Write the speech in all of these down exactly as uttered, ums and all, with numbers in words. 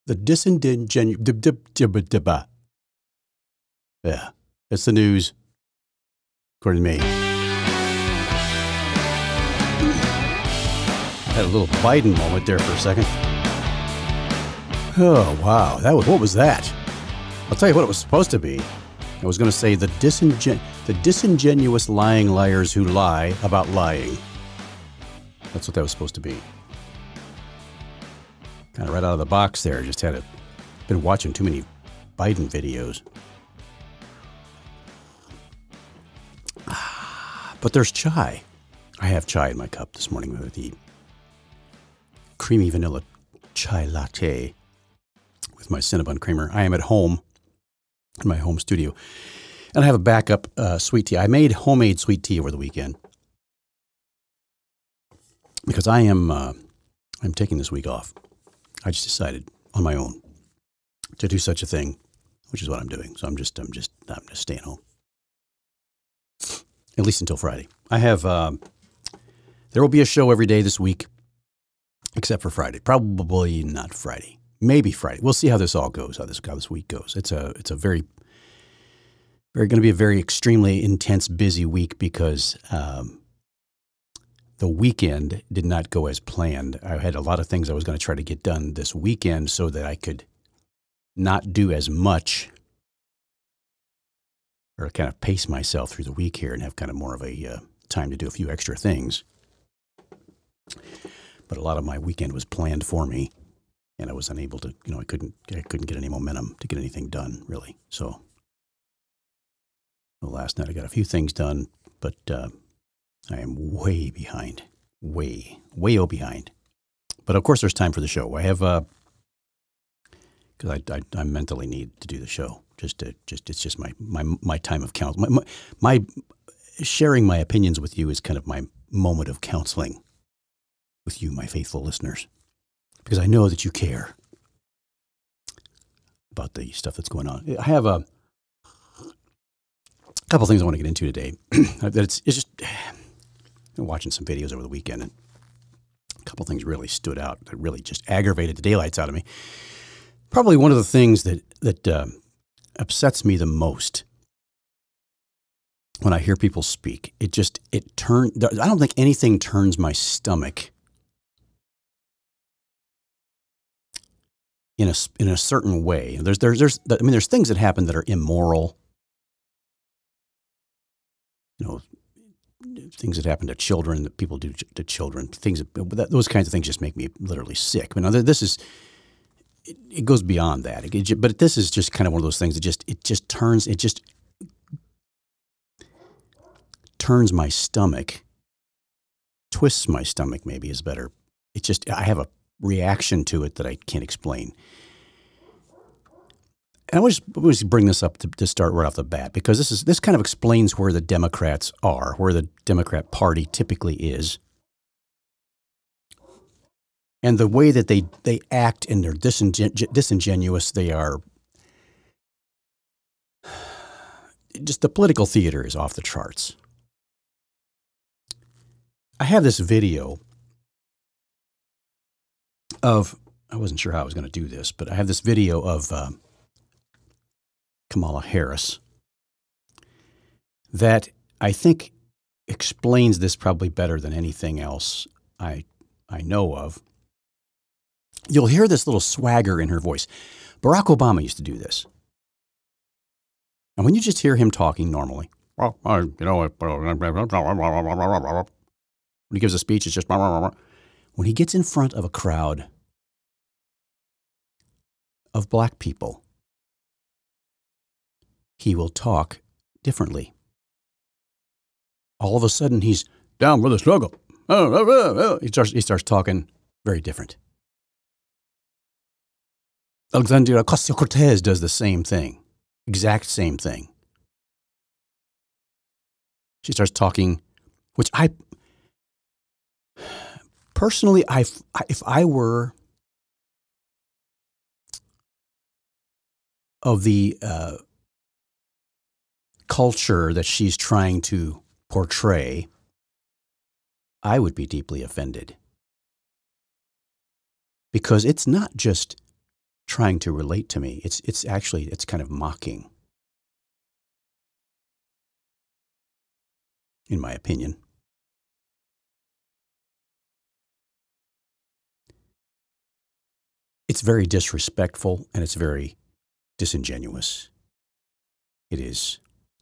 The disingenuous. Yeah, it's the news, according to me. Had a little Biden moment there for a second. Oh, wow. That was, what was that? I'll tell you what it was supposed to be. I was going to say the, disingen- the disingenuous lying liars who lie about lying. That's what that was supposed to be. Kind of right out of the box there. Just had a, been watching too many Biden videos. Ah, but there's chai. I have chai in my cup this morning with the creamy vanilla chai latte with my Cinnabon creamer. I am at home in my home studio, and I have a backup uh, sweet tea. I made homemade sweet tea over the weekend because I am uh, I'm taking this week off. I just decided on my own to do such a thing, which is what I'm doing. So I'm just I'm just I'm just staying home, at least until Friday. I have um, there will be a show every day this week, except for Friday. Probably not Friday. Maybe Friday. We'll see how this all goes. How this how this week goes. It's a it's a very very going to be a very extremely intense, busy week because um, the weekend did not go as planned. I had a lot of things I was going to try to get done this weekend so that I could not do as much, or kind of pace myself through the week here and have kind of more of a uh, time to do a few extra things. But a lot of my weekend was planned for me, and I was unable to, you know, I couldn't, I couldn't get any momentum to get anything done, really. So, well, last night I got a few things done, but uh, I am way behind, way, way oh behind. But of course, there's time for the show. I have, because uh, I, I, I mentally need to do the show. Just to, just it's just my my my time of counsel. My, my, my sharing my opinions with you is kind of my moment of counseling with you, my faithful listeners, because I know that you care about the stuff that's going on. I have a couple things I want to get into today. it's, it's just I've been watching some videos over the weekend, and a couple things really stood out that really just aggravated the daylights out of me. Probably one of the things that that uh, upsets me the most when I hear people speak. It just it turn. I don't think anything turns my stomach in a in a certain way. There's there's there's I mean there's things that happen that are immoral. You know, things that happen to children that people do to children. Things that, those kinds of things just make me literally sick. But now this is it, it goes beyond that. It, but this is just kind of one of those things that just it just turns it just turns my stomach, twists my stomach. Maybe is better. It just I have a reaction to it that I can't explain. And I always, always bring this up to, to start right off the bat, because this is this kind of explains where the Democrats are, where the Democrat Party typically is, and the way that they, they act and they're disingen- disingenuous. They are just the political theater is off the charts. I have this video of, I wasn't sure how I was going to do this, but I have this video of uh, Kamala Harris that I think explains this probably better than anything else I I know of. You'll hear this little swagger in her voice. Barack Obama used to do this. And when you just hear him talking normally, well, I, you know, when he gives a speech, it's just, when he gets in front of a crowd of black people, he will talk differently. All of a sudden, he's down with the struggle. He starts, he starts talking very different. Alexandria Ocasio-Cortez does the same thing, exact same thing. She starts talking, which I, personally, I, if I were of the uh, culture that she's trying to portray, I would be deeply offended. Because it's not just trying to relate to me. It's it's actually it's kind of mocking, in my opinion. It's very disrespectful and it's very disingenuous. It is.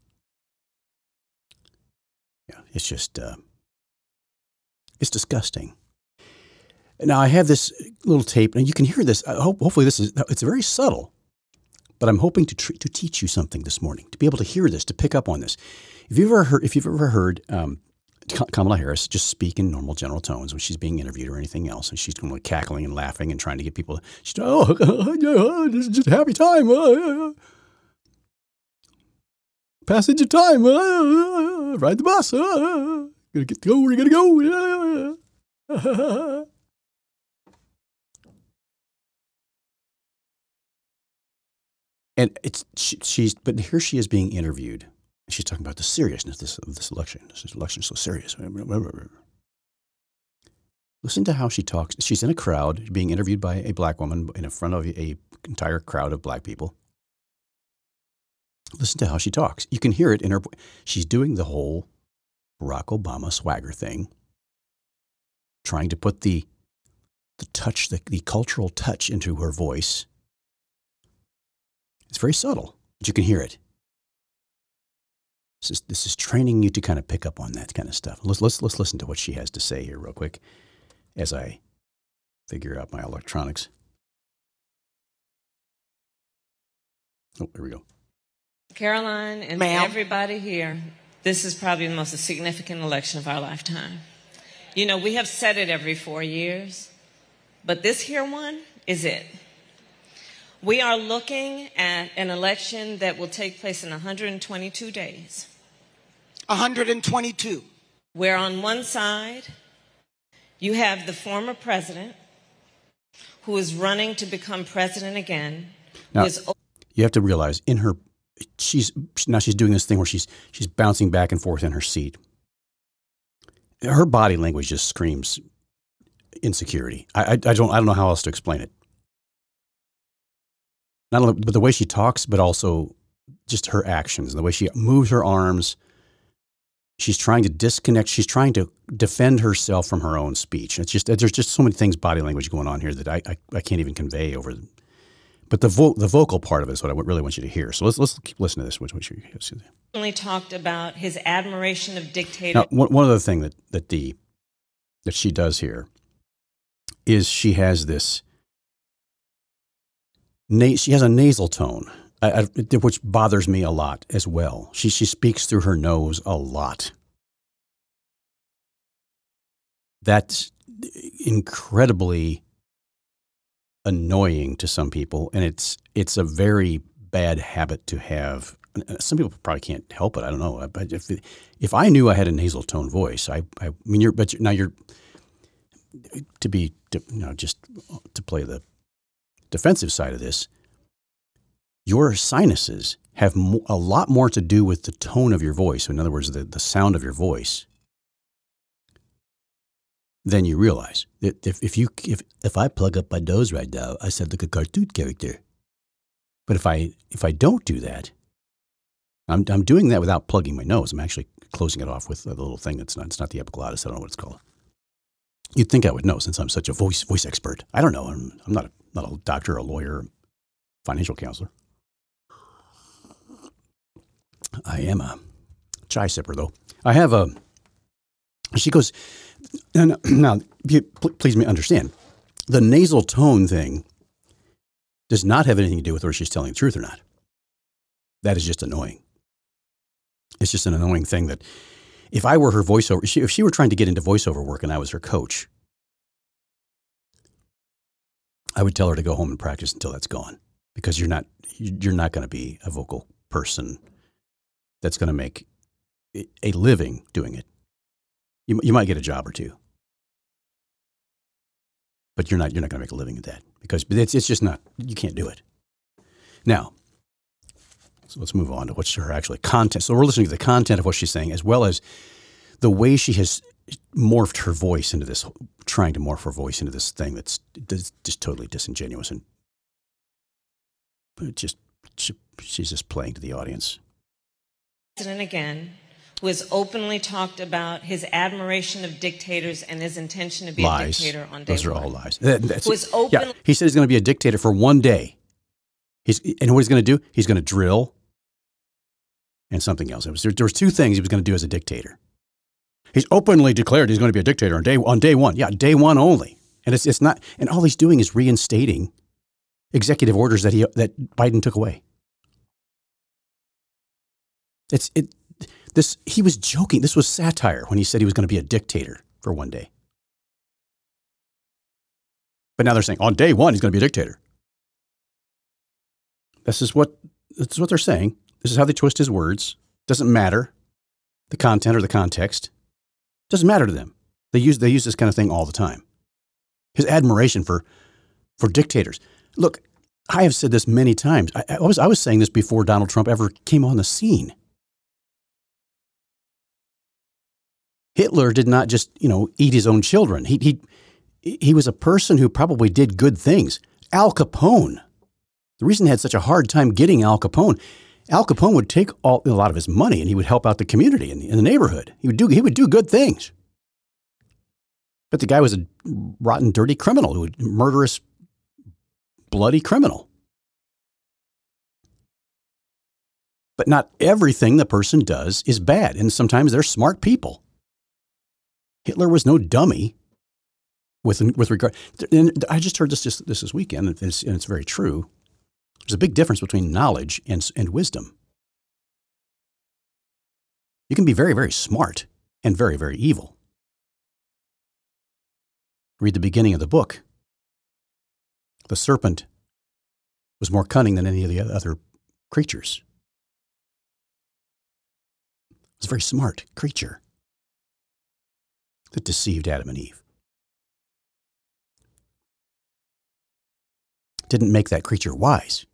Yeah, it's just uh, it's disgusting. Now I have this little tape, and you can hear this. I hope, hopefully, this is it's very subtle, but I'm hoping to tr- to teach you something this morning, to be able to hear this, to pick up on this. If you've ever heard, if you've ever heard um, Kamala Harris just speak in normal general tones when she's being interviewed or anything else, and she's going cackling and laughing and trying to get people, she's oh, this is just a happy time, uh, passage of time, uh, ride the bus, uh, gonna get to go, we're gonna go. Uh, And it's she, she's, but here she is being interviewed. She's talking about the seriousness of this, of this election. This election is so serious. Listen to how she talks. She's in a crowd being interviewed by a black woman in front of a entire crowd of black people. Listen to how she talks. You can hear it in her. She's doing the whole Barack Obama swagger thing, trying to put the the touch, the, the cultural touch into her voice. It's very subtle, but you can hear it. This is, this is training you to kind of pick up on that kind of stuff. Let's, let's, let's listen to what she has to say here real quick as I figure out my electronics. Oh, here we go. Caroline and Ma'am. Everybody here, this is probably the most significant election of our lifetime. You know, we have said it every four years, but this here one is it. We are looking at an election that will take place in one hundred twenty-two days. one hundred twenty-two. Where on one side, you have the former president who is running to become president again. Now, who is you have to realize in her, she's now she's doing this thing where she's she's bouncing back and forth in her seat. Her body language just screams insecurity. I, I, I don't I don't know how else to explain it. Not only but the way she talks, but also just her actions and the way she moves her arms. She's trying to disconnect. She's trying to defend herself from her own speech. It's just there's just so many things, body language going on here that I I, I can't even convey over. The, but the vo- the vocal part of it is what I really want you to hear. So let's let's keep listening to this. Which, which only talked about his admiration of dictators. Now, one, one other thing that that the that she does here is she has this. Na- she has a nasal tone, I, I, which bothers me a lot as well. She she speaks through her nose a lot. That's incredibly annoying to some people, and it's it's a very bad habit to have. Some people probably can't help it. I don't know. But if if I knew I had a nasal tone voice, I I mean, you're but you're, now you're to be to, you know just to play the defensive side of this, your sinuses have mo- a lot more to do with the tone of your voice. So in other words, the, the sound of your voice than you realize. If, if you if if I plug up my nose right now, I sound like a cartoon character. But if I if I don't do that, I'm I'm doing that without plugging my nose. I'm actually closing it off with a little thing that's not it's not the epiglottis. I don't know what it's called. You'd think I would know since I'm such a voice voice expert. I don't know. I'm I'm not a not a doctor, a lawyer, financial counselor. I am a chai sipper, though. I have a. She goes, now, now please understand, the nasal tone thing does not have anything to do with whether she's telling the truth or not. That is just annoying. It's just an annoying thing that if I were her voiceover, if she were trying to get into voiceover work and I was her coach, I would tell her to go home and practice until that's gone, because you're not you're not going to be a vocal person that's going to make a living doing it. You you might get a job or two, but you're not you're not going to make a living at that, because it's it's just not, you can't do it. Now, so let's move on to what's her actually content. So we're listening to the content of what she's saying, as well as the way she has morphed her voice into this, trying to morph her voice into this thing that's just totally disingenuous and But just she, she's just playing to the audience. President again, who has openly talked about his admiration of dictators and his intention to be Lies. a dictator on day Those are one. all lies. That, that's, Who is open- yeah, he said he's going to be a dictator for one day. He's and what he's going to do? He's going to drill and something else. It was, there, there was two things he was going to do as a dictator. He's openly declared he's going to be a dictator on day on day one. Yeah, day one only. And it's it's not. And all he's doing is reinstating executive orders that he that Biden took away. It's it. This he was joking. This was satire when he said he was going to be a dictator for one day. But now they're saying on day one he's going to be a dictator. This is what this is what they're saying. This is how they twist his words. Doesn't matter the content or the context. Doesn't matter to them. They use they use this kind of thing all the time. His admiration for for dictators. Look, I have said this many times. I, I was I was saying this before Donald Trump ever came on the scene. Hitler did not just, you know, eat his own children. He he he was a person who probably did good things. Al Capone. The reason he had such a hard time getting Al Capone, Al Capone would take all, a lot of his money and he would help out the community in the, in the neighborhood. He would do he would do good things. But the guy was a rotten, dirty criminal, who would murderous, bloody criminal. But not everything the person does is bad, and sometimes they're smart people. Hitler was no dummy. With with regard, and I just heard this just this this weekend, and it's, and it's very true. There's a big difference between knowledge and and wisdom. You can be very, very smart and very, very evil. Read the beginning of the book. The serpent was more cunning than any of the other creatures. It was a very smart creature that deceived Adam and Eve. Didn't make that creature wise.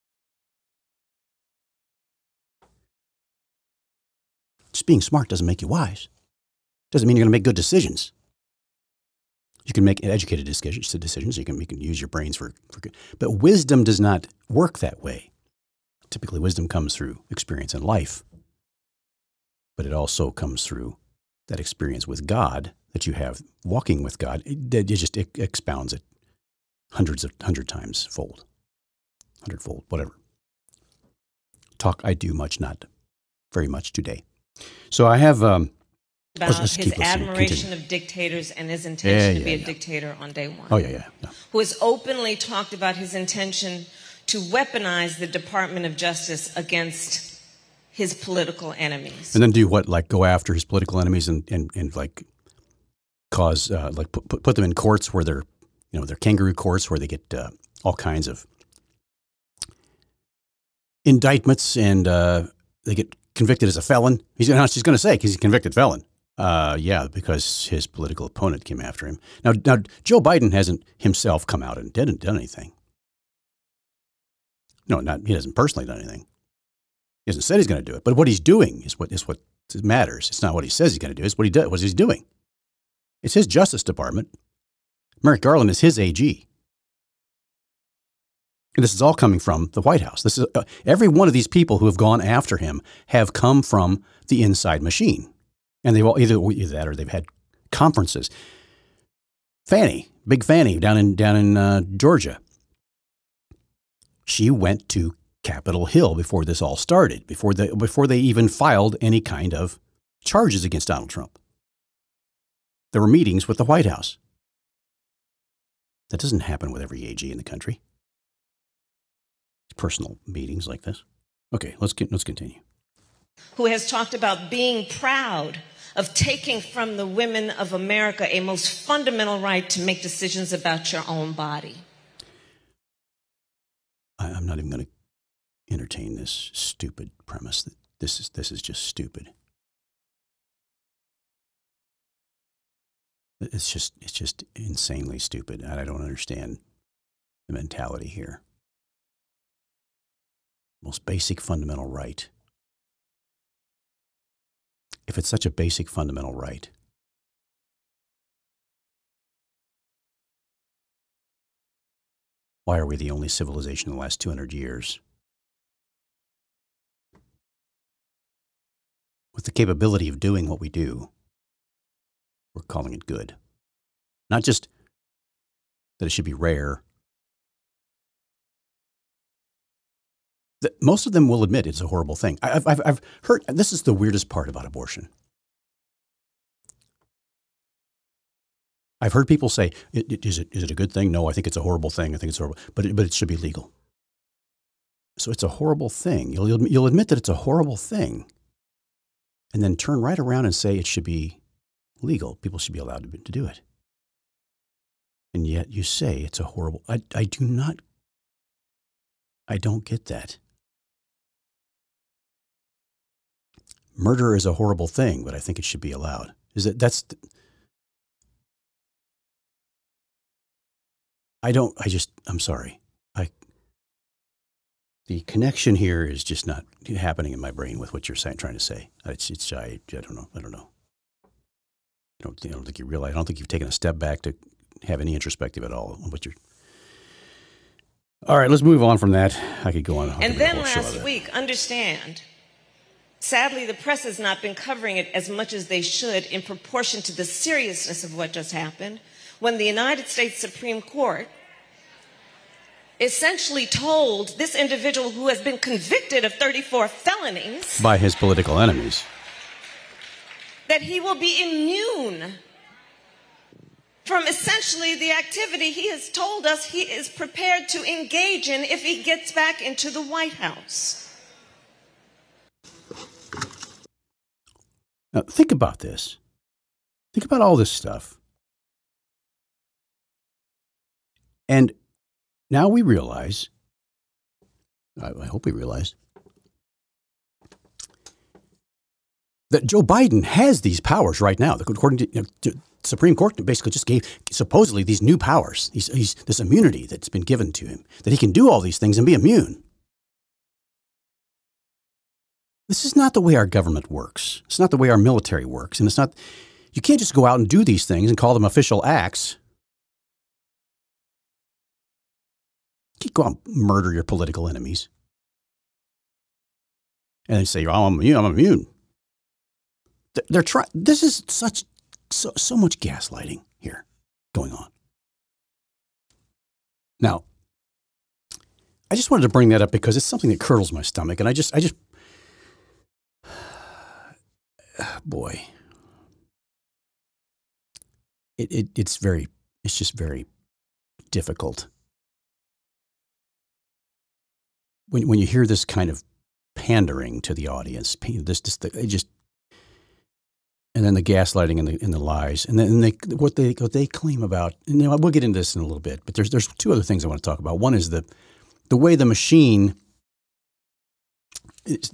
Just being smart doesn't make you wise. Doesn't mean you're going to make good decisions. You can make educated decisions. You can, you can use your brains for, for good. But wisdom does not work that way. Typically, wisdom comes through experience in life. But it also comes through that experience with God that you have walking with God. It, it just it expounds it hundreds of hundred times fold, hundredfold, whatever. Talk I do much, not very much today. So I have um, about let's, let's his keep listening. admiration Continue. of dictators and his intention Yeah, to be yeah, a yeah. dictator on day one. Oh yeah, yeah, yeah. Who has openly talked about his intention to weaponize the Department of Justice against his political enemies. And then do what? Like go after his political enemies and and, and like cause uh, like put, put put them in courts where they're you know they're kangaroo courts where they get uh, all kinds of indictments and uh, they get convicted as a felon. He's gonna, she's going to say because he's a convicted felon. Uh, yeah, because his political opponent came after him. Now, now Joe Biden hasn't himself come out and didn't done anything. No, not he hasn't personally done anything. He hasn't said he's going to do it, but what he's doing is what is what matters. It's not what he says he's going to do; it's what he does. What he's doing. It's his Justice Department. Merrick Garland is his A G. And this is all coming from the White House. This is uh, every one of these people who have gone after him have come from the inside machine, and they've all either, either that or they've had conferences. Fannie, Big Fannie, down in down in uh, Georgia. She went to Capitol Hill before this all started, before they before they even filed any kind of charges against Donald Trump. There were meetings with the White House. That doesn't happen with every A G in the country. Personal meetings like this. Okay, let's get let's continue. Who has talked about being proud of taking from the women of America a most fundamental right to make decisions about your own body. I, I'm not even going to entertain this stupid premise. This is this is just stupid. It's just it's just insanely stupid, and I don't understand the mentality here. Most basic fundamental right. If it's such a basic fundamental right, Why are we the only civilization in the last two hundred years with the capability of doing what we do? We're calling it good. Not just that it should be rare. The, most of them will admit it's a horrible thing. I've, I've, I've heard, this is the weirdest part about abortion. I've heard people say, is it, is it a good thing? No, I think it's a horrible thing. I think it's horrible, but it, but it should be legal. So it's a horrible thing. You'll, you'll admit that it's a horrible thing and then turn right around and say it should be legal. People should be allowed to, to do it. And yet you say it's a horrible, I, I do not, I don't get that. Murder is a horrible thing, but I think it should be allowed. Is it, that's, I don't, I just, I'm sorry. I, the connection here is just not happening in my brain with what you're saying, trying to say. It's, it's, I, I don't know. I don't know. I don't, I don't think you realize, I don't think you've taken a step back to have any introspective at all on what you're. All right, let's move on from that. I could go on. And then last week, understand, sadly, the press has not been covering it as much as they should in proportion to the seriousness of what just happened, when the United States Supreme Court essentially told this individual who has been convicted of thirty-four felonies by his political enemies that he will be immune from essentially the activity he has told us he is prepared to engage in if he gets back into the White House. Now, think about this. Think about all this stuff. And now we realize, I, I hope we realize, that Joe Biden has these powers right now. According to, you know, to the Supreme Court, basically just gave supposedly these new powers, these, these, this immunity that's been given to him, that he can do all these things and be immune. This is not the way our government works. It's not the way our military works. And it's not, you can't just go out and do these things and call them official acts. You can't go out and murder your political enemies and then say, oh, I'm immune. I'm immune. They're trying. This is such so, so much gaslighting here going on. Now, I just wanted to bring that up because it's something that curdles my stomach, and I just, I just, boy, it, it it's very, it's just very difficult when when you hear this kind of pandering to the audience. This, this, it just. And then the gaslighting and the, and the lies, and then and they, what they what they claim about. And, you know, we'll get into this in a little bit, but there's there's two other things I want to talk about. One is the the way the machine. Is,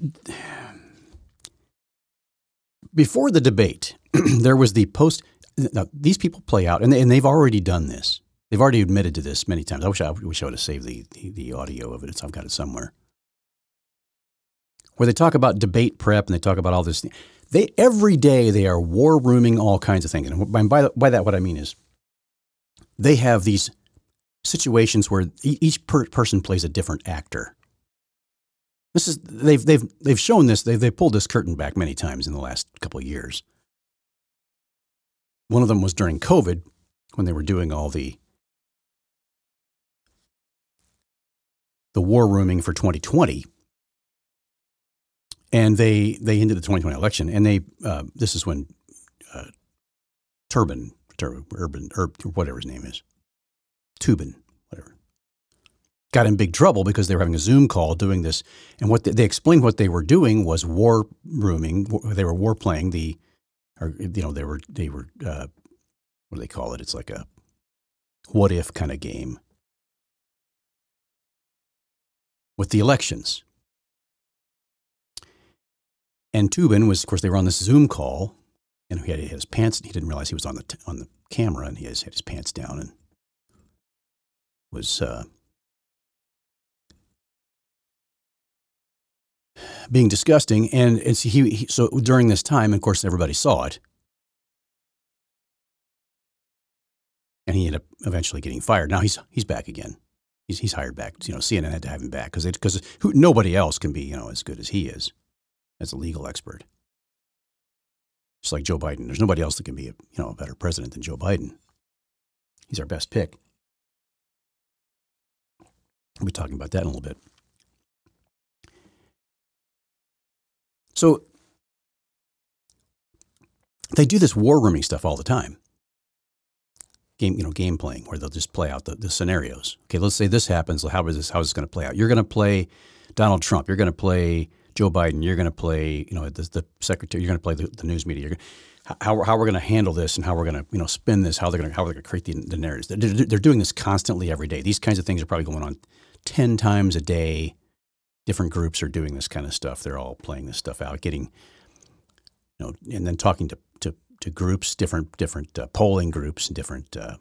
before the debate, there was the post. Now, these people play out, and they, and they've already done this. They've already admitted to this many times. I wish I, I wish I would have saved the, the the audio of it. It's, I've got it somewhere. Where they talk about debate prep and they talk about all this. They every day they are war rooming all kinds of things. And by, by, by that, what I mean is they have these situations where each per person plays a different actor. This is they've they've they've shown this. They've they pulled this curtain back many times in the last couple of years. One of them was during COVID when they were doing all the the war rooming for twenty twenty. And they, they ended the twenty twenty election, and they uh, this is when uh, Turbin, Tur- Urban, or whatever his name is, Tubin, whatever, got in big trouble because they were having a Zoom call doing this. And what they, they explained what they were doing was war rooming. They were war playing the, or you know, they were they were uh, what do they call it? It's like a what if kind of game with the elections. And Tubin was, of course, they were on this Zoom call, and he had his pants. He didn't realize he was on the t- on the camera, and he has, had his pants down, and was uh, being disgusting. And it's he, he. So during this time, of course, everybody saw it, and he ended up eventually getting fired. Now he's he's back again. He's he's hired back. You know, C N N had to have him back because because nobody else can be you know as good as he is as a legal expert. Just like Joe Biden, there's nobody else that can be a you know a better president than Joe Biden. He's our best pick. We'll be talking about that in a little bit. So they do this war rooming stuff all the time. Game, you know, game playing where they'll just play out the, the scenarios. Okay, let's say this happens. How is this? How is this going to play out? You're going to play Donald Trump. You're going to play Joe Biden. You're going to play, you know, the, the secretary. You're going to play the, the news media. You're gonna, how how we're going to handle this and how we're going to, you know, spin this. How they're going to how they're going to create the, the narratives. They're, they're doing this constantly every day. These kinds of things are probably going on ten times a day. Different groups are doing this kind of stuff. They're all playing this stuff out, getting, you know, and then talking to to, to groups, different different uh, polling groups, and different uh,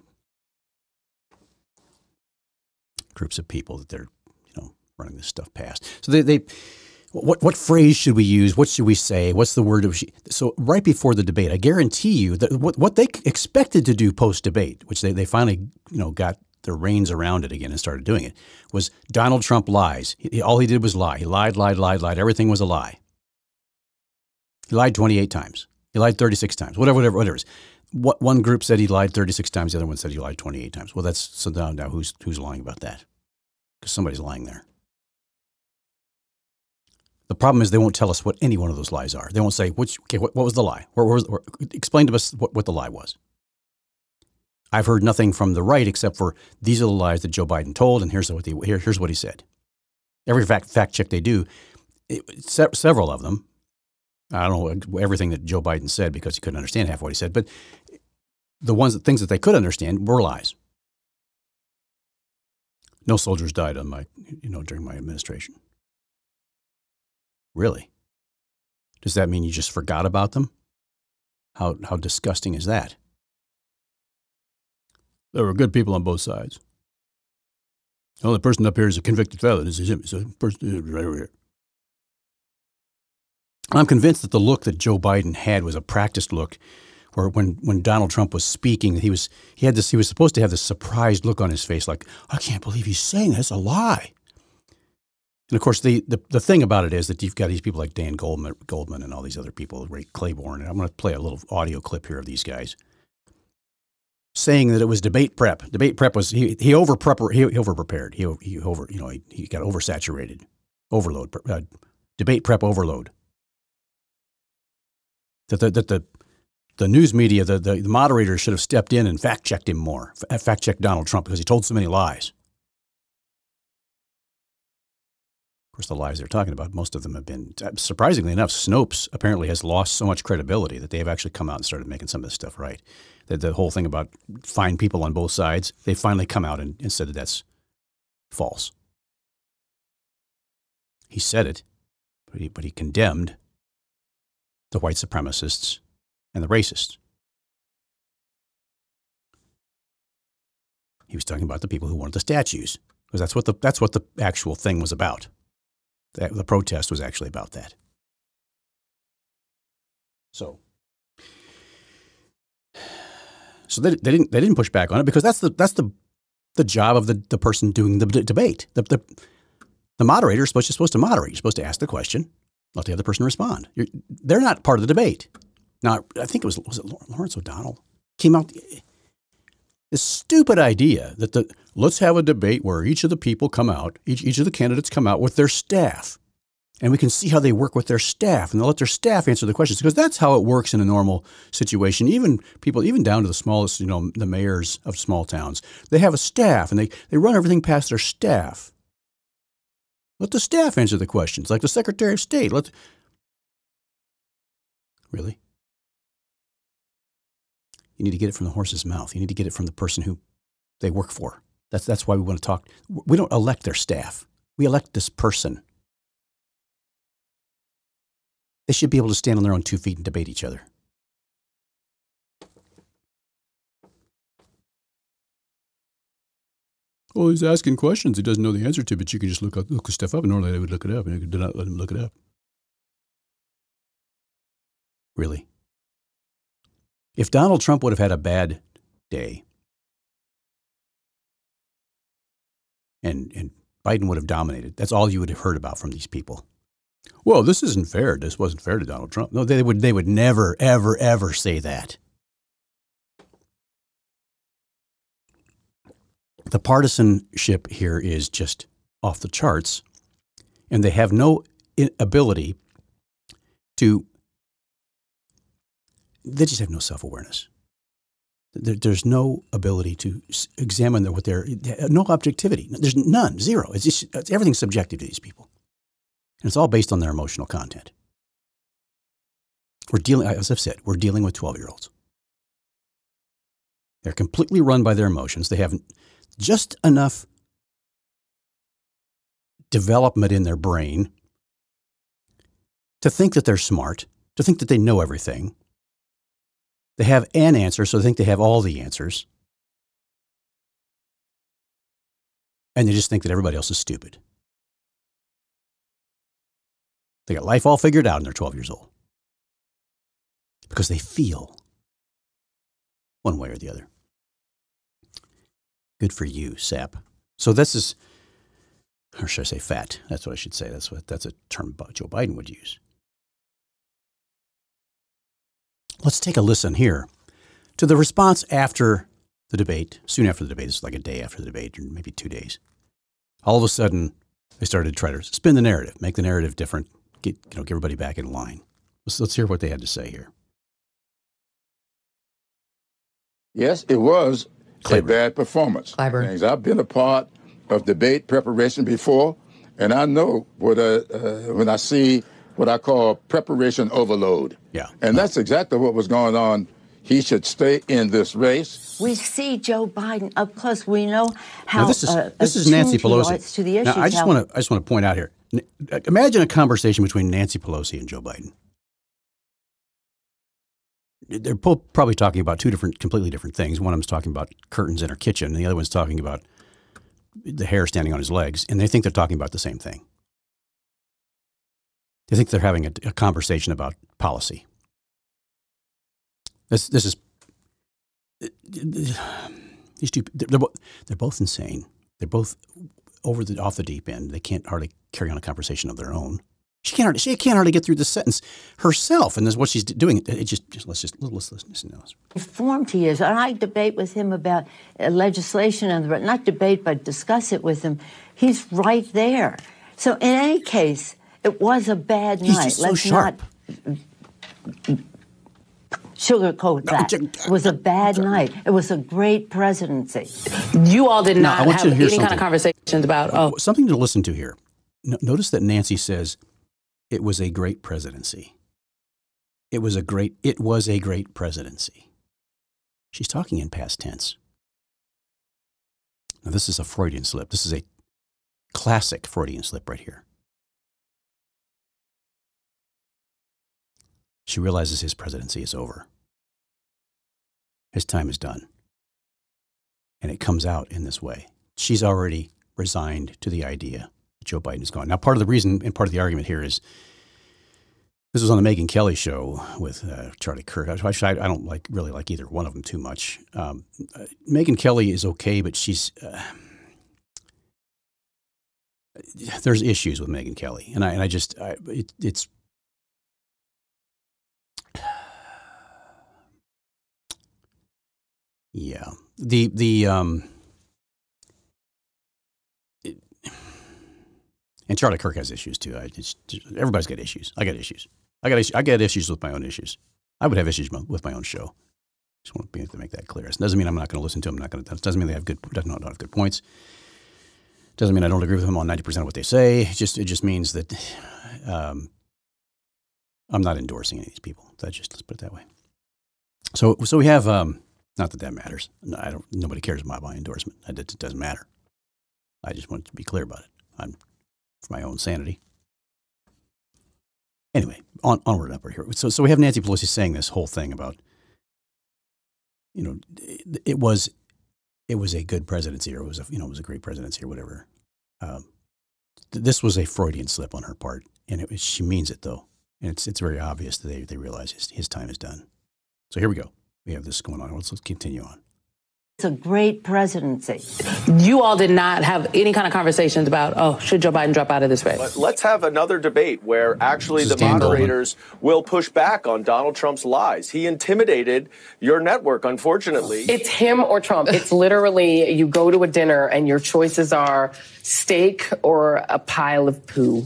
groups of people that they're, you know, running this stuff past. So they, they what what phrase should we use? What should we say? What's the word? Of, so right before the debate, I guarantee you that what what they expected to do post debate, which they, they finally you know got their reins around it again and started doing it, was Donald Trump lies. He, all he did was lie. He lied, lied, lied, lied. Everything was a lie. He lied twenty-eight times. He lied thirty-six times. Whatever, whatever, whatever. What one group said he lied thirty-six times. The other one said he lied twenty-eight times. Well, that's so now, now who's who's lying about that? Because somebody's lying there. The problem is they won't tell us what any one of those lies are. They won't say which. Okay, what, what was the lie? Where, where was, where, explain to us what, what the lie was. I've heard nothing from the right except for these are the lies that Joe Biden told, and here's what, they, here, here's what he said. Every fact, fact check they do, it, se- several of them, I don't know everything that Joe Biden said because he couldn't understand half what he said, but the ones that, things that they could understand were lies. No soldiers died on my, you know, during my administration. Really? Does that mean you just forgot about them? How how disgusting is that? There were good people on both sides. The only person up here is a convicted felon. Is him. It's a person right over here. I'm convinced that the look that Joe Biden had was a practiced look, where when, when Donald Trump was speaking, he was he had this. He was supposed to have this surprised look on his face, like I can't believe he's saying that's a lie. And of course, the, the the thing about it is that you've got these people like Dan Goldman, Goldman, and all these other people, Ray Claiborne. And I'm going to play a little audio clip here of these guys saying that it was debate prep. Debate prep was he he over prep he, he over prepared. He he over you know he, he got oversaturated, overload, uh, debate prep overload. That the that the the news media, the, the the moderators should have stepped in and fact checked him more, fact checked Donald Trump because he told so many lies. Of course, the lies they're talking about, most of them have been, surprisingly enough, Snopes apparently has lost so much credibility that they have actually come out and started making some of this stuff right. The, the whole thing about fine people on both sides, they finally come out and, and said that that's false. He said it, but he, but he condemned the white supremacists and the racists. He was talking about the people who wanted the statues, because that's what the that's what the actual thing was about. The, the protest was actually about that. So, so they, they didn't they didn't push back on it because that's the that's the the job of the, the person doing the d- debate. The, the the moderator is supposed to, supposed to moderate. You're supposed to ask the question, let the other person respond. You're, they're not part of the debate. Now, I think it was was it Lawrence O'Donnell came out. This stupid idea that the let's have a debate where each of the people come out, each each of the candidates come out with their staff, and we can see how they work with their staff, and they'll let their staff answer the questions because that's how it works in a normal situation. Even people, even down to the smallest, you know, the mayors of small towns, they have a staff, and they they run everything past their staff. Let the staff answer the questions, like the Secretary of State. Let really. You need to get it from the horse's mouth. You need to get it from the person who they work for. That's that's why we want to talk. We don't elect their staff. We elect this person. They should be able to stand on their own two feet and debate each other. Well, he's asking questions he doesn't know the answer to, but you can just look up, look stuff up, and normally they would look it up, and you did not let him look it up. Really? If Donald Trump would have had a bad day, and and Biden would have dominated. That's all you would have heard about from these people. Well, this isn't fair. This wasn't fair to Donald Trump. No, they would they would never, ever, ever say that. The partisanship here is just off the charts, and they have no ability to, they just have no self-awareness. There, there's no ability to examine what they're, no objectivity. There's none, zero. It's just, it's, everything's subjective to these people. And it's all based on their emotional content. We're dealing, as I've said, we're dealing with twelve-year-olds. They're completely run by their emotions. They have just enough development in their brain to think that they're smart, to think that they know everything. They have an answer, so they think they have all the answers. And they just think that everybody else is stupid. They got life all figured out and they're twelve years old. Because they feel one way or the other. Good for you, sap. So this is, or should I say fat? That's what I should say. That's what that's a term Joe Biden would use. Let's take a listen here to the response after the debate, soon after the debate. This is like a day after the debate, or maybe two days. All of a sudden, they started to try to spin the narrative, make the narrative different, get you know, get everybody back in line. Let's, let's hear what they had to say here. Yes, it was Clyburn. a bad performance. Clyburn. Things. I've been a part of debate preparation before, and I know what uh, uh, when I see what I call preparation overload. Yeah. And that's exactly what was going on. He should stay in this race. We see Joe Biden up close. We know how Now this is uh, this is Nancy attuned he was Pelosi. to the issues. Now I just how- want to I just want to point out here. N- Imagine a conversation between Nancy Pelosi and Joe Biden. They're both probably talking about two different, completely different things. One of them's talking about curtains in her kitchen, and the other one's talking about the hair standing on his legs, and they think they're talking about the same thing. They think they're having a, a conversation about policy. This this is these two. They're both they're both insane. They're both over the off the deep end. They can't hardly carry on a conversation of their own. She can't hardly, she can't hardly get through the sentence herself, and this is what she's doing. It just, just let's just let's listen. listen to this. informed he is. And I debate with him about uh, legislation and the, not debate, but discuss it with him. He's right there. So in any case, it was a bad He's night. just so Let's sharp. not sugarcoat that. It was a bad night. It was a great presidency. You all did Now, I not want have you to hear any kind something. of conversations about, oh, Something to listen to here. No, notice that Nancy says it was a great presidency. It was a great. It was a great presidency. She's talking in past tense. Now, this is a Freudian slip. This is a classic Freudian slip right here. She realizes his presidency is over. His time is done. And it comes out in this way. She's already resigned to the idea that Joe Biden is gone. Now, part of the reason and part of the argument here is this was on the Megyn Kelly show with uh, Charlie Kirk. I, I, I don't like really like either one of them too much. Um, uh, Megyn Kelly is okay, but she's uh, there's issues with Megyn Kelly, and I and I just I, it, it's yeah the the um. It, and Charlie Kirk has issues too. I just, everybody's got issues. I got issues. I got issues. I got issues with my own issues. I would have issues with my own show. Just want to, be, to make that clear. It doesn't mean I'm not going to listen to them. I'm not going to. Doesn't mean they have good. Doesn't not have good points. Doesn't mean I don't agree with them on ninety percent of what they say. It just it just means that um, I'm not endorsing any of these people. That just let's put it that way. So so we have. Um, not that that matters. No, I don't. Nobody cares about my endorsement. It, it doesn't matter. I just want to be clear about it. I'm for my own sanity. Anyway, on, onward and upward here. So, so we have Nancy Pelosi saying this whole thing about, you know, it, it was, it was a good presidency, or it was a, you know, it was a great presidency, or whatever. Um, th- this was a Freudian slip on her part, and it was, she means it though, and it's it's very obvious that they they realize his his time is done. So here we go. We have this going on. Let's let's continue on. a great presidency. You all did not have any kind of conversations about, oh, should Joe Biden drop out of this race? But let's have another debate where actually the moderators will push back on Donald Trump's lies. He intimidated your network, unfortunately. It's him or Trump. It's literally you go to a dinner and your choices are steak or a pile of poo.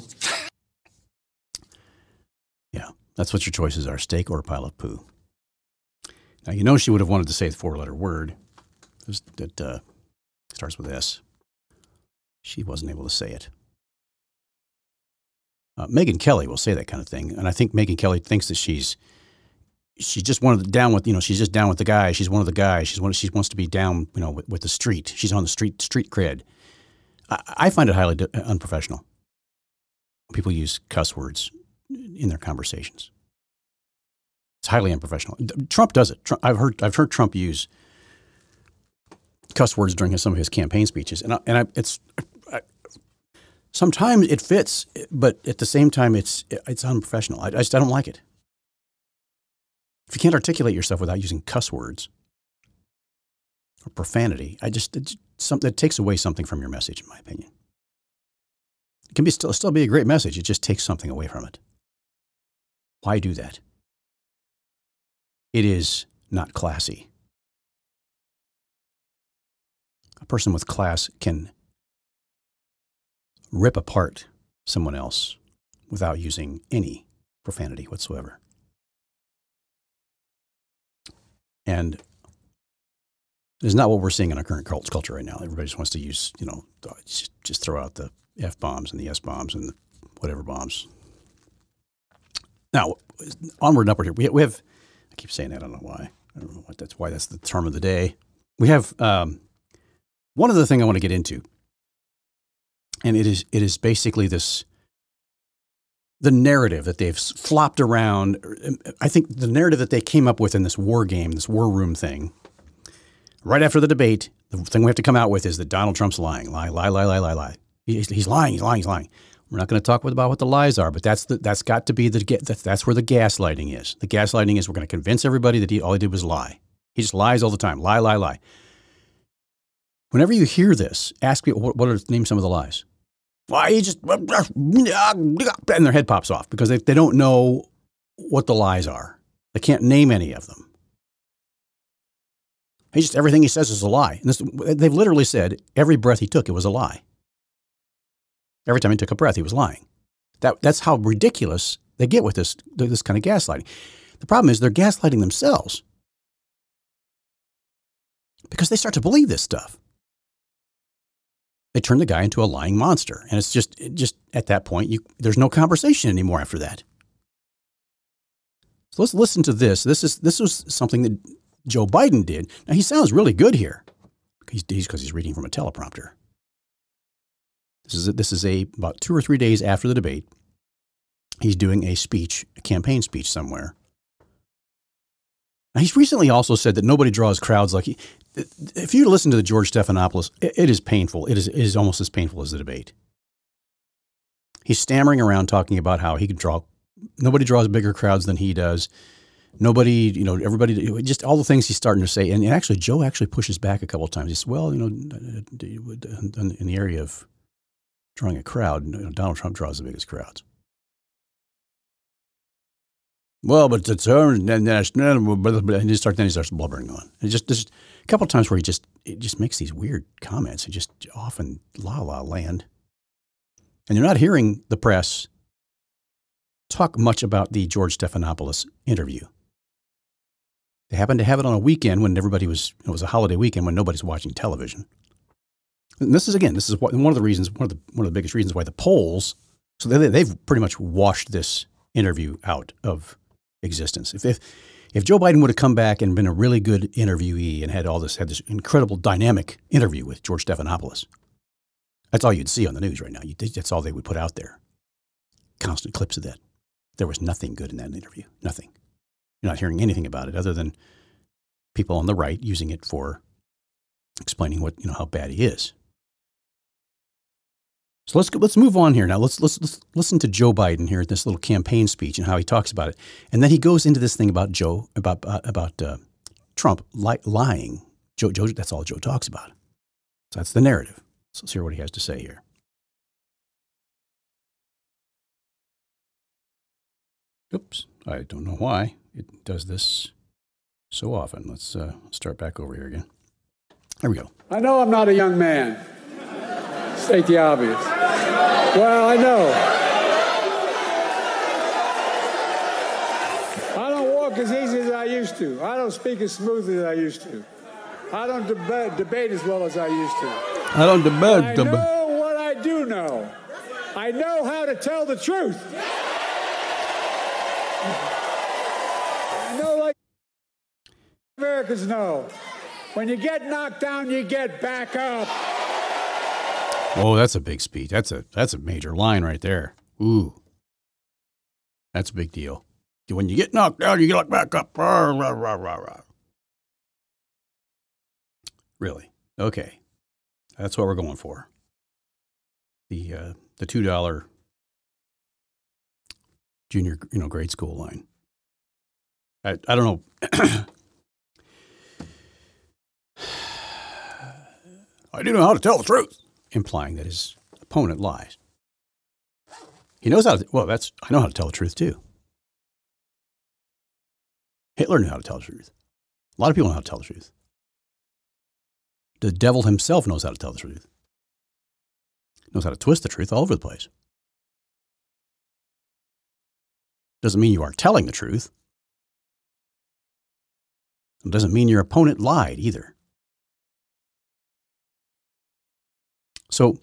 Yeah, that's what your choices are, steak or a pile of poo. Now, you know she would have wanted to say the four-letter word that uh, starts with S. She wasn't able to say it. Uh, Megyn Kelly will say that kind of thing, and I think Megyn Kelly thinks that she's she's just one of the down with you know she's just down with the guy. She's one of the guys. She's one. She wants to be down you know with, with the street. She's on the street street cred. I, I find it highly de- unprofessional when people use cuss words in their conversations. It's highly unprofessional. Trump does it. Trump, I've heard I've heard Trump use cuss words during his, some of his campaign speeches, and I, and I, it's I, sometimes it fits, but at the same time, it's it's unprofessional. I, I just I don't like it. If you can't articulate yourself without using cuss words or profanity, I just it, something it takes away something from your message, in my opinion. It can be still still be a great message. It just takes something away from it. Why do that? It is not classy. A person with class can rip apart someone else without using any profanity whatsoever. And it's not what we're seeing in our current culture right now. Everybody just wants to use, you know, just, just throw out the F-bombs and the S-bombs and the whatever bombs. Now, onward and upward here. We, we have, I keep saying that, I don't know why. I don't know what that's why that's the term of the day. We have um, one other thing I want to get into. And it is it is basically this, the narrative that they've flopped around. I think the narrative that they came up with in this war game, this war room thing, right after the debate, the thing we have to come out with is that Donald Trump's lying. Lie, lie, lie, lie, lie, lie. He's, he's lying, he's lying, he's lying. We're not going to talk about what the lies are, but that's the, that's got to be the that's, that's where the gaslighting is. The gaslighting is we're going to convince everybody that he all he did was lie. He just lies all the time. Lie, lie, lie. Whenever you hear this, ask people what, what are name some of the lies. Why he just and their head pops off because they they don't know what the lies are. They can't name any of them. He just everything he says is a lie. And this, they've literally said every breath he took it was a lie. Every time he took a breath, he was lying. That, that's how ridiculous they get with this, this kind of gaslighting. The problem is they're gaslighting themselves because they start to believe this stuff. They turn the guy into a lying monster. And it's just, it just at that point, you, there's no conversation anymore after that. So let's listen to this. This is this was something that Joe Biden did. Now, he sounds really good here. He's because he's reading from a teleprompter. This is a, this is a about two or three days after the debate. He's doing a speech, a campaign speech somewhere. Now, he's recently also said that nobody draws crowds like he. If you listen to the George Stephanopoulos, it, it is painful. It is, it is almost as painful as the debate. He's stammering around talking about how he can draw. Nobody draws bigger crowds than he does. Nobody, you know, everybody, just all the things he's starting to say. And actually, Joe actually pushes back a couple of times. He says, well, you know, in the area of drawing a crowd, you know, Donald Trump draws the biggest crowds. Well, but it's and then he starts then he starts blubbering on. And just just a couple of times where he just it just makes these weird comments and just often la la land. And you're not hearing the press talk much about the George Stephanopoulos interview. They happened to have it on a weekend when everybody was it was a holiday weekend when nobody's watching television. And this is again, this is one of the reasons, one of the one of the biggest reasons why the polls. So they, they've pretty much washed this interview out of existence. If, if if Joe Biden would have come back and been a really good interviewee and had all this had this incredible dynamic interview with George Stephanopoulos, that's all you'd see on the news right now. You, that's all they would put out there. Constant clips of that. There was nothing good in that interview. Nothing. You're not hearing anything about it other than people on the right using it for explaining what you know how bad he is. So let's let's move on here now. Let's let's let's listen to Joe Biden here at this little campaign speech and how he talks about it, and then he goes into this thing about Joe about uh, about uh, Trump li- lying Joe, Joe, that's all Joe talks about. So that's the narrative. So let's hear what he has to say here. Oops, I don't know why it does this so often. Let's uh, start back over here again. There we go. I know I'm not a young man. State the obvious. Well, I know. I don't walk as easy as I used to. I don't speak as smoothly as I used to. I don't deba- debate as well as I used to. I don't debate. I know what I do know. I know how to tell the truth. I know, like Americans know, when you get knocked down, you get back up. Oh, that's a big speech. That's a that's a major line right there. Ooh, that's a big deal. When you get knocked down, you get back up. Rah, rah, rah, rah, rah. Really? Okay, that's what we're going for. The uh, the two dollar junior, you know, grade school line. I I don't know. I do know how to tell the truth, implying that his opponent lies. He knows how to, well, that's, I know how to tell the truth too. Hitler knew how to tell the truth. A lot of people know how to tell the truth. The devil himself knows how to tell the truth. Knows how to twist the truth all over the place. Doesn't mean you are telling the truth. It doesn't mean your opponent lied either. So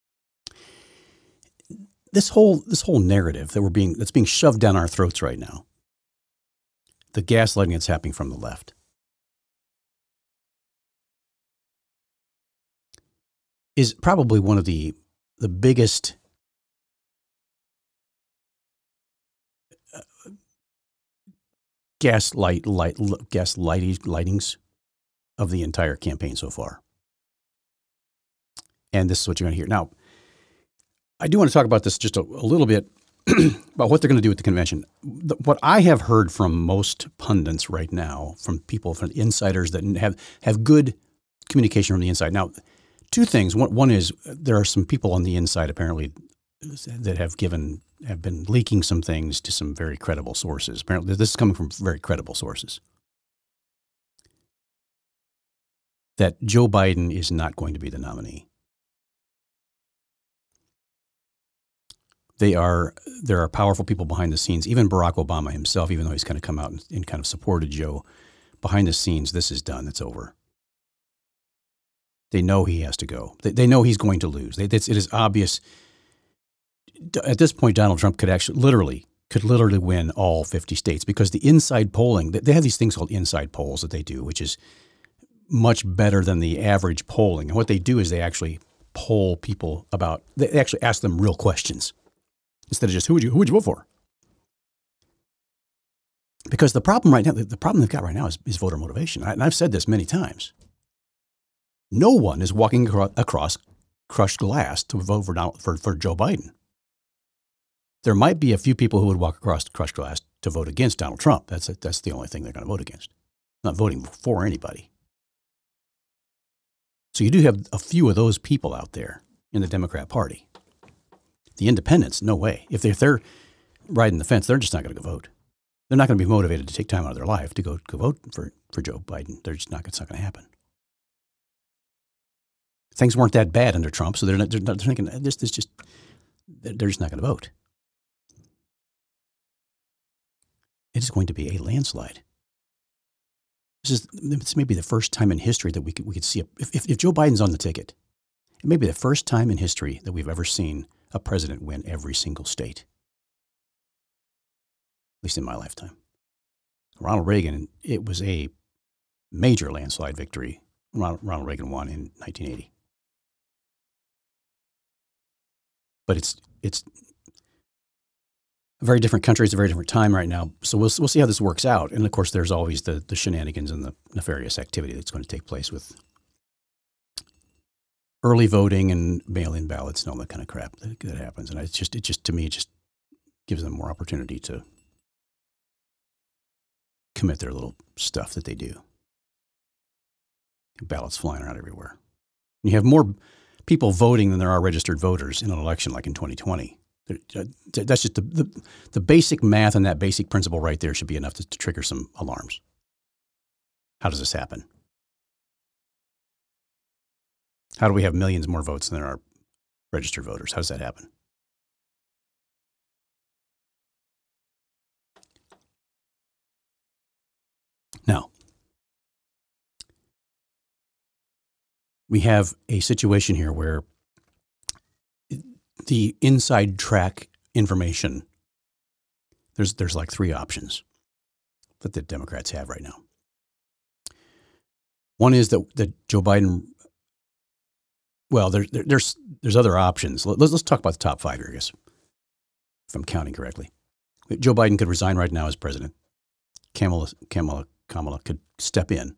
this whole this whole narrative that we're being that's being shoved down our throats right now, the gaslighting that's happening from the left, is probably one of the the biggest uh, gaslight light gaslighting lightings of the entire campaign so far. And this is what you're going to hear. Now, I do want to talk about this just a, a little bit about what they're going to do with the convention. The, what I have heard from most pundits right now, from people, from insiders that have, have good communication from the inside. Now, two things. One, one is there are some people on the inside apparently that have given have been leaking some things to some very credible sources. Apparently, this is coming from very credible sources. That Joe Biden is not going to be the nominee. They are, there are powerful people behind the scenes. Even Barack Obama himself, even though he's kind of come out and, and kind of supported Joe, behind the scenes, this is done. It's over. They know he has to go. They, they know he's going to lose. They, it's, it is obvious. At this point, Donald Trump could actually literally, could literally win all fifty states because the inside polling, they have these things called inside polls that they do, which is much better than the average polling. And what they do is they actually poll people about, they actually ask them real questions. Instead of just, who would you, who would you vote for? Because the problem right now, the problem they've got right now is, is voter motivation. I, and I've said this many times. No one is walking across, across crushed glass to vote for, Donald, for, for Joe Biden. There might be a few people who would walk across crushed glass to vote against Donald Trump. That's, a, that's the only thing they're going to vote against. Not voting for anybody. So you do have a few of those people out there in the Democrat Party. The independents, no way. If they're, if they're riding the fence, they're just not going to go vote. They're not going to be motivated to take time out of their life to go, go vote for, for Joe Biden. They're just not, it's not going to happen. Things weren't that bad under Trump, so they're, not, they're, not, they're thinking, this, this just, they're just not going to vote. It is going to be a landslide. This is this may be the first time in history that we could, we could see, a, if, if, if Joe Biden's on the ticket, it may be the first time in history that we've ever seen a president win every single state. At least in my lifetime. Ronald Reagan, it was a major landslide victory. Ronald, Ronald Reagan won in nineteen eighty. But it's it's a very different country. It's a very different time right now. So we'll we'll see how this works out. And of course, there's always the the shenanigans and the nefarious activity that's going to take place with early voting and mail-in ballots and all that kind of crap that, that happens. And it's just it just to me it just gives them more opportunity to commit their little stuff that they do. Ballots flying around everywhere. You have more people voting than there are registered voters in an election like in twenty twenty. That's just the, the, the basic math, and that basic principle right there should be enough to, to trigger some alarms. How does this happen? How do we have millions more votes than there are registered voters? How does that happen? Now, we have a situation here where the inside track information, there's there's like three options that the Democrats have right now. One is that, that Joe Biden, well, there, there, there's there's other options. Let's, let's talk about the top five here, I guess, if I'm counting correctly. Joe Biden could resign right now as president. Kamala, Kamala, Kamala could step in.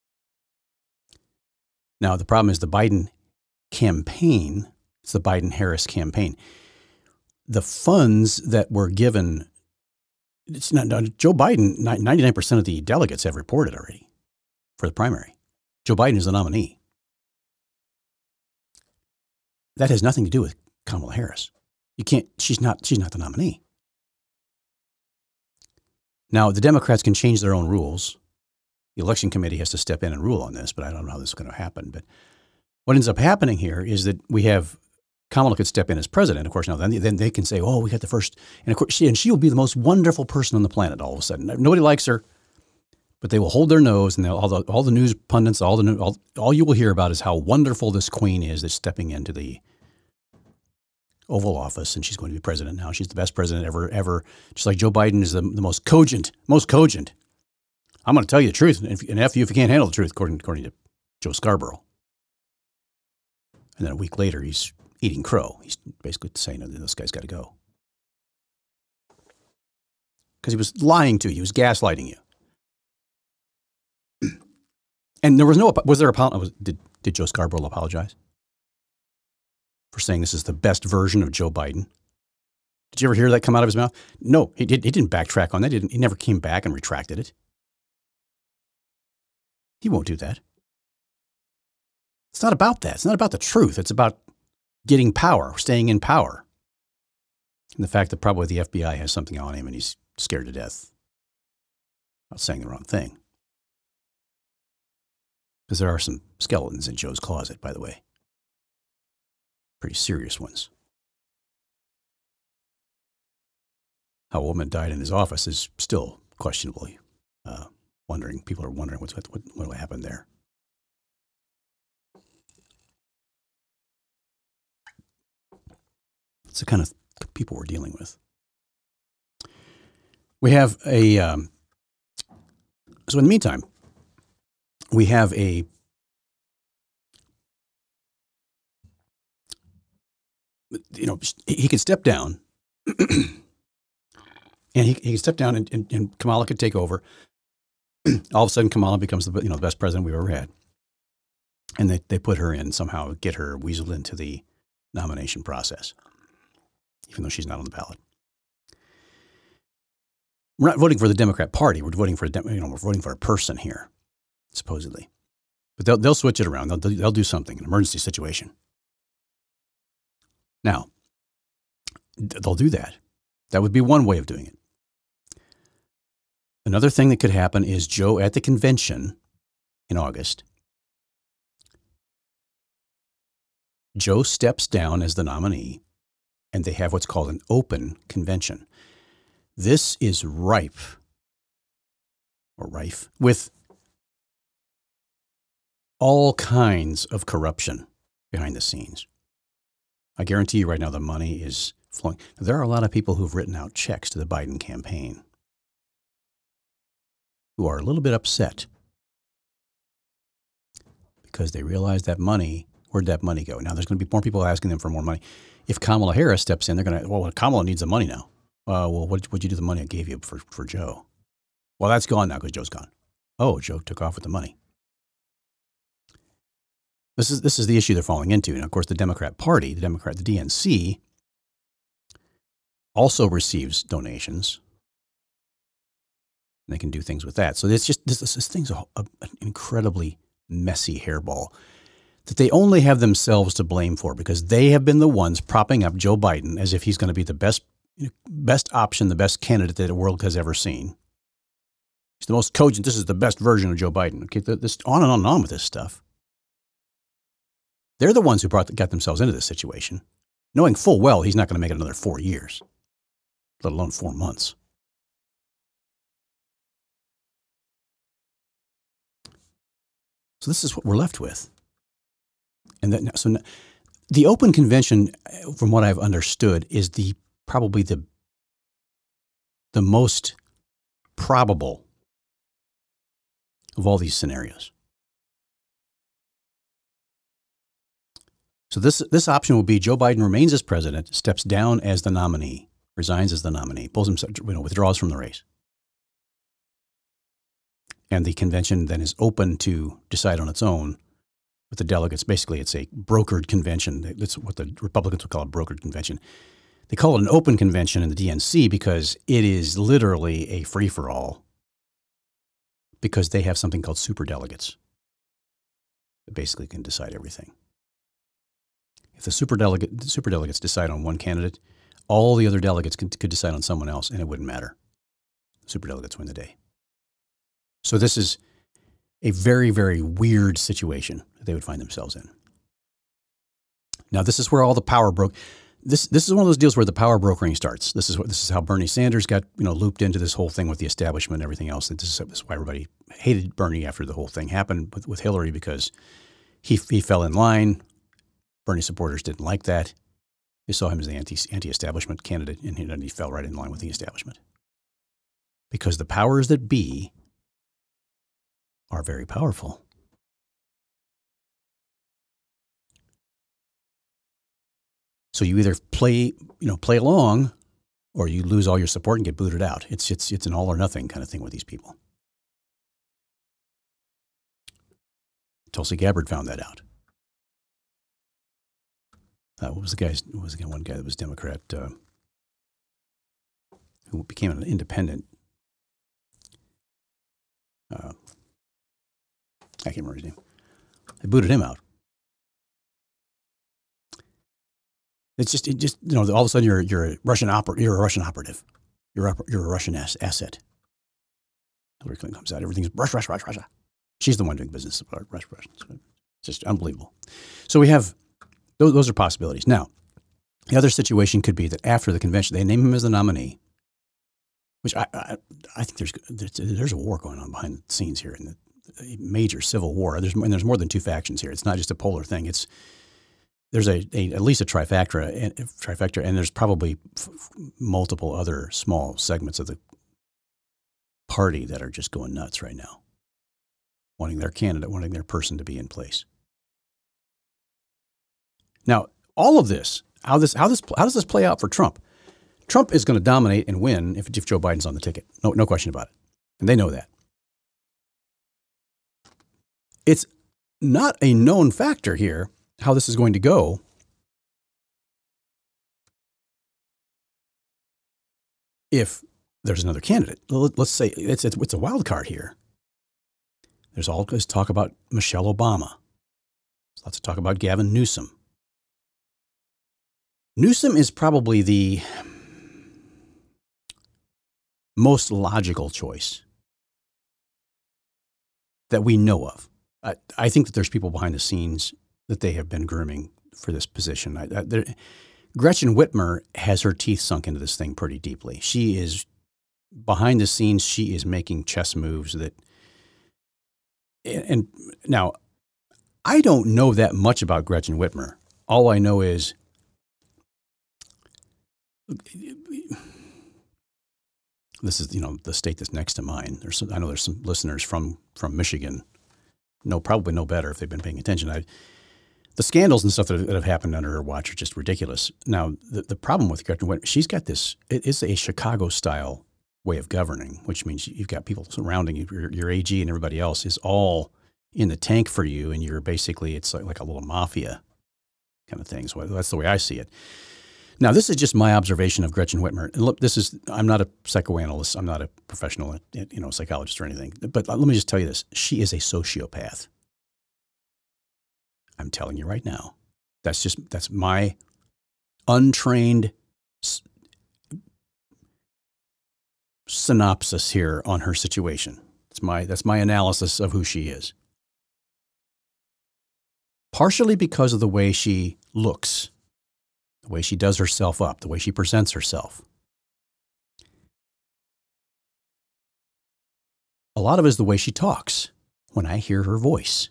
Now, the problem is the Biden campaign, it's the Biden-Harris campaign. The funds that were given, it's not, Joe Biden, ninety-nine percent of the delegates have reported already for the primary. Joe Biden is the nominee. That has nothing to do with Kamala Harris. You can't, she's not, she's not the nominee. Now, the Democrats can change their own rules. The election committee has to step in and rule on this, but I don't know how this is going to happen. But what ends up happening here is that we have Kamala could step in as president. Of course, now then, then they can say, oh, we got the first. And of course, she, and she will be the most wonderful person on the planet all of a sudden. Nobody likes her, but they will hold their nose, and all the, all the news pundits, all, the, all, all you will hear about is how wonderful this queen is that's stepping into the Oval Office, and she's going to be president now. She's the best president ever, ever. Just like Joe Biden is the, the most cogent, most cogent. I'm going to tell you the truth, and F you if you can't handle the truth, according, according to Joe Scarborough. And then a week later, he's eating crow. He's basically saying that this guy's got to go. Because he was lying to you. He was gaslighting you. And there was no, was there a, did, did Joe Scarborough apologize for saying this is the best version of Joe Biden? Did you ever hear that come out of his mouth? No, he, did, he didn't backtrack on that. He, didn't, he never came back and retracted it. He won't do that. It's not about that. It's not about the truth. It's about getting power, staying in power. And the fact that probably the F B I has something on him and he's scared to death. Not saying the wrong thing. Because there are some skeletons in Joe's closet, by the way. Pretty serious ones. How a woman died in his office is still questionably uh, wondering. People are wondering what's, what, what, what happened there. It's the kind of people we're dealing with. We have a, um, so in the meantime, we have a, you know, he could step down and he, he could step down and, and, and Kamala could take over. All of a sudden, Kamala becomes the, you know, the best president we've ever had. And they, they put her in somehow, get her weaseled into the nomination process, even though she's not on the ballot. We're not voting for the Democrat Party. We're voting for a, you know, we're voting for a person here, supposedly. But they'll, they'll switch it around. They'll, they'll do something, an emergency situation. Now, they'll do that. That would be one way of doing it. Another thing that could happen is Joe at the convention in August. Joe steps down as the nominee, and they have what's called an open convention. This is rife, or rife, with all kinds of corruption behind the scenes. I guarantee you right now the money is flowing. There are a lot of people who've written out checks to the Biden campaign who are a little bit upset because they realize that money, where'd that money go? Now there's going to be more people asking them for more money. If Kamala Harris steps in, they're going to, well, Kamala needs the money now. Uh, well, what would you do with the money I gave you for, for Joe? Well, that's gone now because Joe's gone. Oh, Joe took off with the money. This is this is the issue they're falling into. And of course, the Democrat Party, the Democrat, the D N C, also receives donations. And they can do things with that. So it's just this, this thing's a, a, an incredibly messy hairball that they only have themselves to blame for because they have been the ones propping up Joe Biden as if he's going to be the best, best option, the best candidate that the world has ever seen. He's the most cogent. This is the best version of Joe Biden. Okay, this on and on and on with this stuff. They're the ones who brought got themselves into this situation, knowing full well he's not going to make it another four years, let alone four months. So this is what we're left with. And that, so the open convention, from what I've understood, is the probably the the most probable of all these scenarios. So this this option will be Joe Biden remains as president, steps down as the nominee, resigns as the nominee, pulls himself, you know, withdraws from the race. And the convention then is open to decide on its own with the delegates. Basically, it's a brokered convention. That's what the Republicans would call a brokered convention. They call it an open convention in the D N C because it is literally a free-for-all because they have something called superdelegates that basically can decide everything. If the superdelegate, the superdelegates decide on one candidate, all the other delegates could, could decide on someone else, and it wouldn't matter. The superdelegates win the day. So this is a very, very weird situation that they would find themselves in. Now, this is where all the power broke. This this is one of those deals where the power brokering starts. This is what this is how Bernie Sanders got you know looped into this whole thing with the establishment and everything else. This is, this is why everybody hated Bernie after the whole thing happened with, with Hillary because he he fell in line. Bernie supporters didn't like that. They saw him as the anti anti-establishment candidate, and he, and he fell right in line with the establishment because the powers that be are very powerful. So you either play, you know, play along, or you lose all your support and get booted out. It's it's it's an all or nothing kind of thing with these people. Tulsi Gabbard found that out. Uh, what was the guy's? What was the one guy that was Democrat uh, who became an independent? Uh, I can't remember his name. They booted him out. It's just, it just, you know, all of a sudden you're you're a Russian oper- you're a Russian operative, you're a, you're a Russian ass- asset. Hillary Clinton comes out, everything's Russia, Russia, Russia, Russia. She's the one doing business with Russia, Russians. It's just unbelievable. So we have those, those are possibilities. Now, the other situation could be that after the convention, they name him as the nominee, which I I, I think there's, there's there's a war going on behind the scenes here, in the a major civil war. There's and there's more than two factions here. It's not just a polar thing. It's there's a, a at least a trifecta, a trifecta, and there's probably f- multiple other small segments of the party that are just going nuts right now, wanting their candidate, wanting their person to be in place. Now, all of this, how this, how this, how does this play out for Trump? Trump is going to dominate and win if, if Joe Biden's on the ticket. No, no question about it, and they know that. It's not a known factor here how this is going to go if there's another candidate. Let's say it's, it's, it's a wild card here. There's all this talk about Michelle Obama. There's lots of talk about Gavin Newsom. Newsom is probably the most logical choice that we know of. I, I think that there's people behind the scenes that they have been grooming for this position. I, I, there, Gretchen Whitmer has her teeth sunk into this thing pretty deeply. She is behind the scenes. She is making chess moves that, and, and now I don't know that much about Gretchen Whitmer. All I know is this is, you know, the state that's next to mine. There's some, I know there's some listeners from, from Michigan. No, probably no better if they've been paying attention. I, the scandals and stuff that have, that have happened under her watch are just ridiculous. Now, the, the problem with Gretchen Whitmer, she's got this, it is a Chicago-style way of governing, which means you've got people surrounding you, your, your A G and everybody else is all in the tank for you, and you're basically, it's like, like a little mafia kind of thing. So that's the way I see it. Now, this is just my observation of Gretchen Whitmer. And look, this is, I'm not a psychoanalyst. I'm not a professional, you know, psychologist or anything. But let me just tell you this. She is a sociopath. I'm telling you right now. That's just, that's my untrained s- synopsis here on her situation. It's my, that's my analysis of who she is. Partially because of the way she looks, the way she does herself up, the way she presents herself. A lot of it is the way she talks when I hear her voice.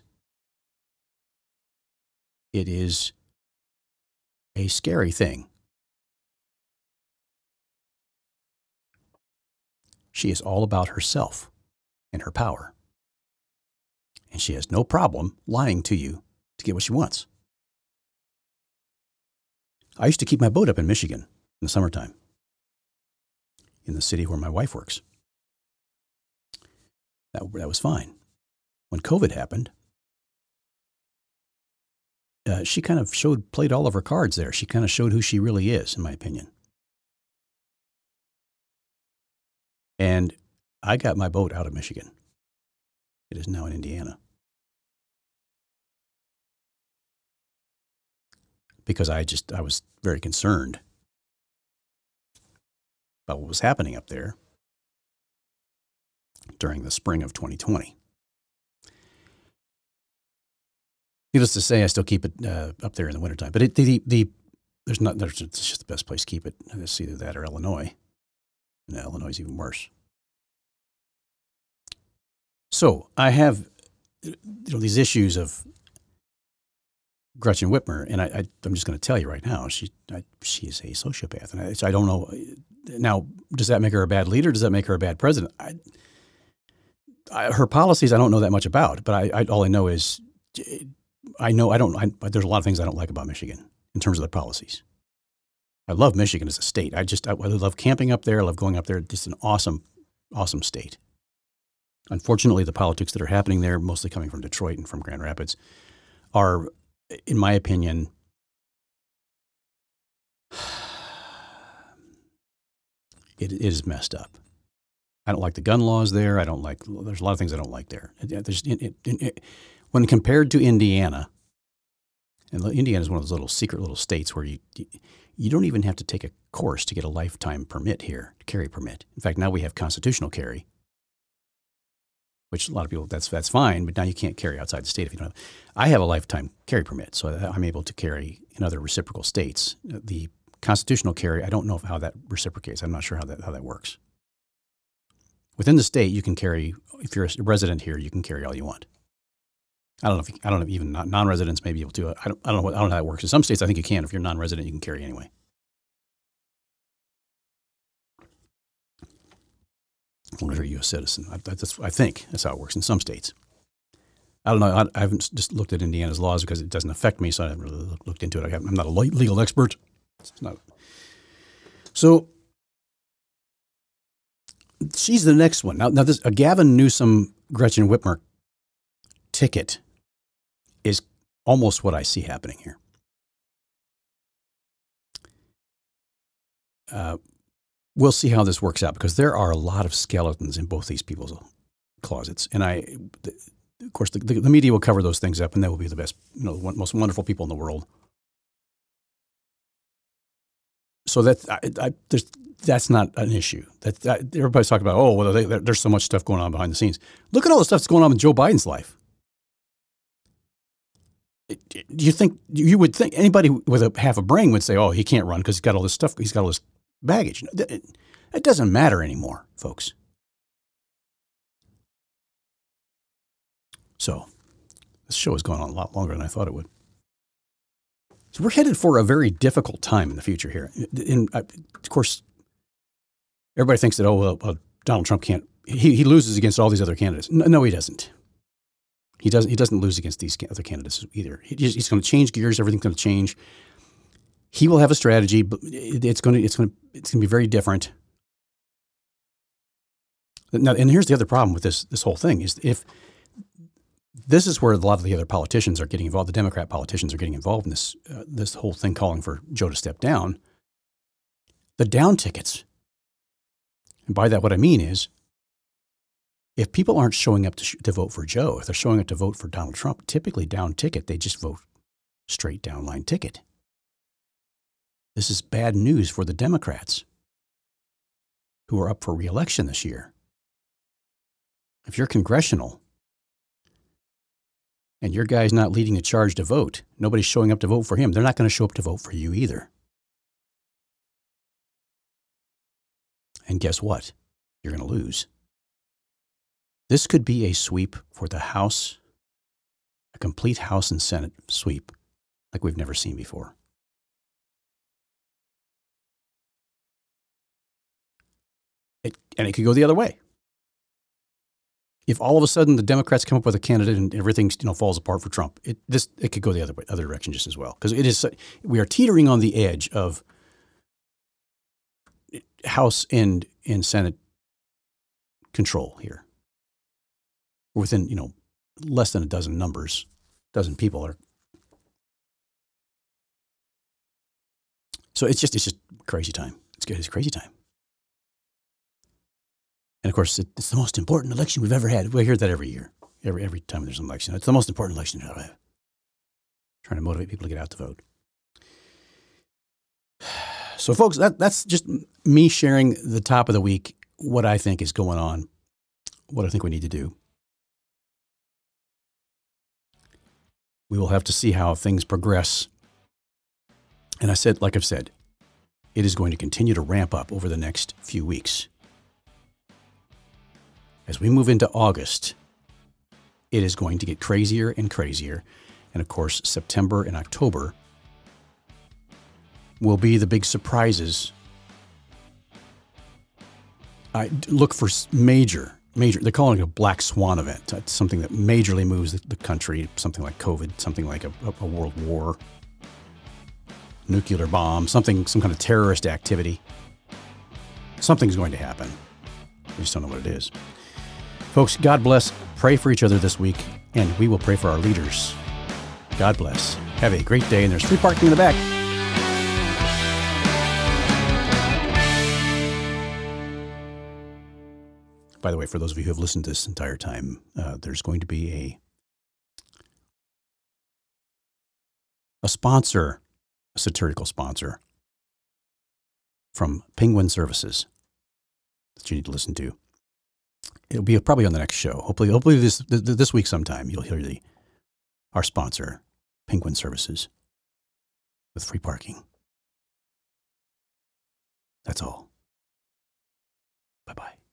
It is a scary thing. She is all about herself and her power. And she has no problem lying to you to get what she wants. I used to keep my boat up in Michigan in the summertime, in the city where my wife works. That, that was fine. When COVID happened, uh, she kind of showed, played all of her cards there. She kind of showed who she really is, in my opinion. And I got my boat out of Michigan. It is now in Indiana. Because I just, I was very concerned about what was happening up there during the spring of twenty twenty. Needless to say, I still keep it uh, up there in the wintertime. But it, the, the, there's not, there's, it's just the best place to keep it. It's either that or Illinois. And Illinois is even worse. So I have, you know, these issues of Gretchen Whitmer, and I, I, I'm just going to tell you right now, she I, she is a sociopath, and I, so I don't know. Now, does that make her a bad leader? Does that make her a bad president? I, I, her policies, I don't know that much about, but I, I all I know is, I know I don't. I, there's a lot of things I don't like about Michigan in terms of their policies. I love Michigan as a state. I just I, I love camping up there. I love going up there. Just an awesome, awesome state. Unfortunately, the politics that are happening there, mostly coming from Detroit and from Grand Rapids, are, in my opinion, it, it is messed up. I don't like the gun laws there. I don't like, there's a lot of things I don't like there. There's, it, it, it, when compared to Indiana, and Indiana is one of those little secret little states where you, you don't even have to take a course to get a lifetime permit here, carry permit. In fact, now we have constitutional carry, which a lot of people, that's that's fine, but now you can't carry outside the state if you don't have. I have a lifetime carry permit, so I'm able to carry in other reciprocal states. The constitutional carry, I don't know how that reciprocates. I'm not sure how that how that works. Within the state, you can carry, if you're a resident here, you can carry all you want. I don't know if you, I don't know if even non-residents may be able to. I don't I don't know what, I don't know how that works. In some states, I think you can. If you're non-resident, you can carry anyway. As long as you're a U S citizen. I, that's, I think that's how it works in some states. I don't know. I, I haven't just looked at Indiana's laws because it doesn't affect me, so I haven't really looked into it. I I'm not a legal expert. It's not. So she's the next one. Now, now this a Gavin Newsom, Gretchen Whitmer ticket is almost what I see happening here. Uh, We'll see how this works out because there are a lot of skeletons in both these people's closets. And I, the, of course, the, the, the media will cover those things up and they will be the best, you know, the most wonderful people in the world. So that, I, I, there's, that's not an issue. That, that everybody's talking about, oh, well, they, there's so much stuff going on behind the scenes. Look at all the stuff that's going on in Joe Biden's life. Do you think, you would think anybody with a half a brain would say, oh, he can't run because he's got all this stuff, he's got all this baggage. It doesn't matter anymore, folks. So this show has gone on a lot longer than I thought it would. So we're headed for a very difficult time in the future here. And of course, everybody thinks that, oh, well, well Donald Trump can't, he, he loses against all these other candidates. No, no, he doesn't. He doesn't, he doesn't lose against these other candidates either. He, he's going to change gears. Everything's going to change. He will have a strategy, but it's going to it's going to it's going to be very different. Now, and here's the other problem with this this whole thing is if this is where a lot of the other politicians are getting involved, the Democrat politicians are getting involved in this uh, this whole thing calling for Joe to step down. The down tickets, and by that what I mean is, if people aren't showing up to, sh- to vote for Joe, if they're showing up to vote for Donald Trump, typically down ticket they just vote straight down-line ticket. This is bad news for the Democrats who are up for re-election this year. If you're congressional and your guy's not leading the charge to vote, nobody's showing up to vote for him, they're not going to show up to vote for you either. And guess what? You're going to lose. This could be a sweep for the House, a complete House and Senate sweep like we've never seen before. It, and it could go the other way. If all of a sudden the Democrats come up with a candidate and everything, you know, falls apart for Trump, it this it could go the other way, other direction just as well. Because it is we are teetering on the edge of House and and Senate control here. We're within, you know, less than a dozen numbers, dozen people are. So it's just it's just crazy time. It's good. It's crazy time. And of course, it's the most important election we've ever had. We hear that every year, every every time there's an election. It's the most important election we've ever had. Trying to motivate people to get out to vote. So, folks, that that's just me sharing the top of the week, what I think is going on, what I think we need to do. We will have to see how things progress. And I said, like I've said, it is going to continue to ramp up over the next few weeks. As we move into August, it is going to get crazier and crazier. And of course, September and October will be the big surprises. I look for major, major, they're calling it a black swan event. It's something that majorly moves the, the country, something like COVID, something like a, a world war, nuclear bomb, something, some kind of terrorist activity. Something's going to happen. We just don't know what it is. Folks, God bless. Pray for each other this week, and we will pray for our leaders. God bless. Have a great day, and there's free parking in the back. By the way, for those of you who have listened to this entire time, uh, there's going to be a a sponsor, a satirical sponsor from Penguin Services that you need to listen to. It'll be probably on the next show. Hopefully, hopefully this this week sometime you'll hear the our sponsor, Penguin Services, with free parking. That's all. Bye bye.